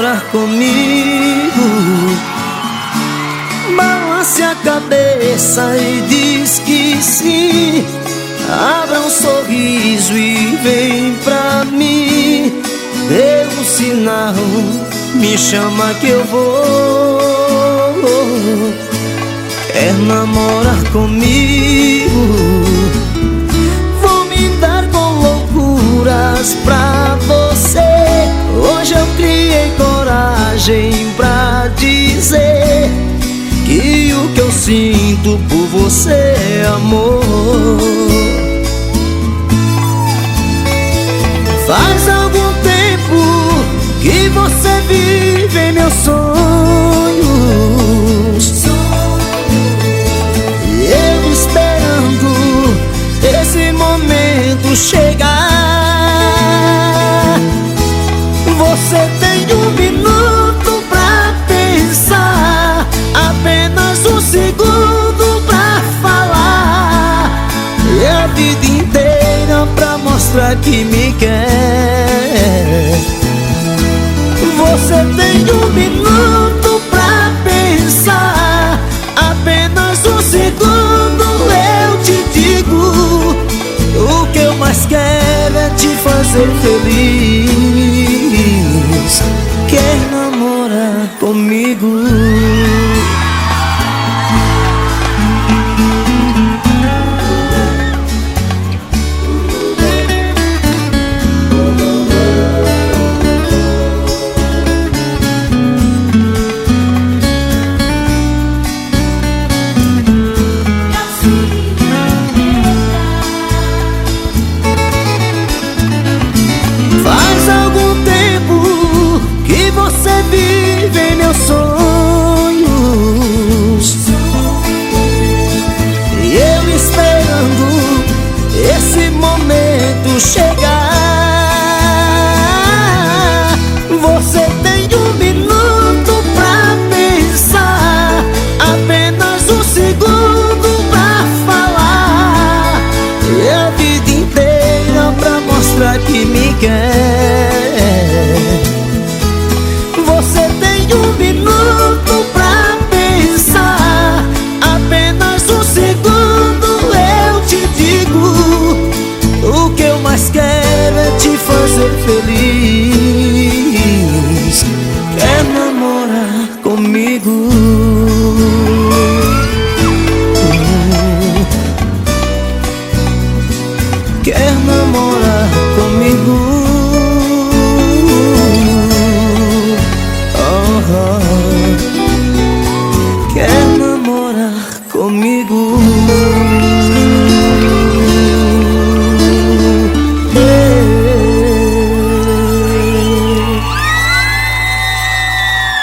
namorar comigo? Balance a cabeça e diz que sim. Abra um sorriso e vem pra mim. Dê um sinal, me chama que eu vou. Quer namorar comigo? Vou me dar com loucuras pra você. Hoje eu criei coragem pra dizer que o que eu sinto por você é amor. Faz algum tempo que você vive em meus sonhos, e eu esperando esse momento chegar. Você tem um minuto pra pensar, apenas um segundo pra falar, e a vida inteira pra mostrar que me quer. Você tem um minuto pra pensar, apenas um segundo. Eu te digo, o que eu mais quero é te fazer feliz. Quer namorar comigo? Você vive em meus sonhos, e eu esperando esse momento chegar. Você tem um minuto pra pensar, apenas um segundo pra falar, e a vida inteira pra mostrar que me quer. Você tem um minuto pra pensar, apenas um segundo. Eu te digo, o que eu mais quero é te fazer feliz. Quer namorar comigo? Quer namorar?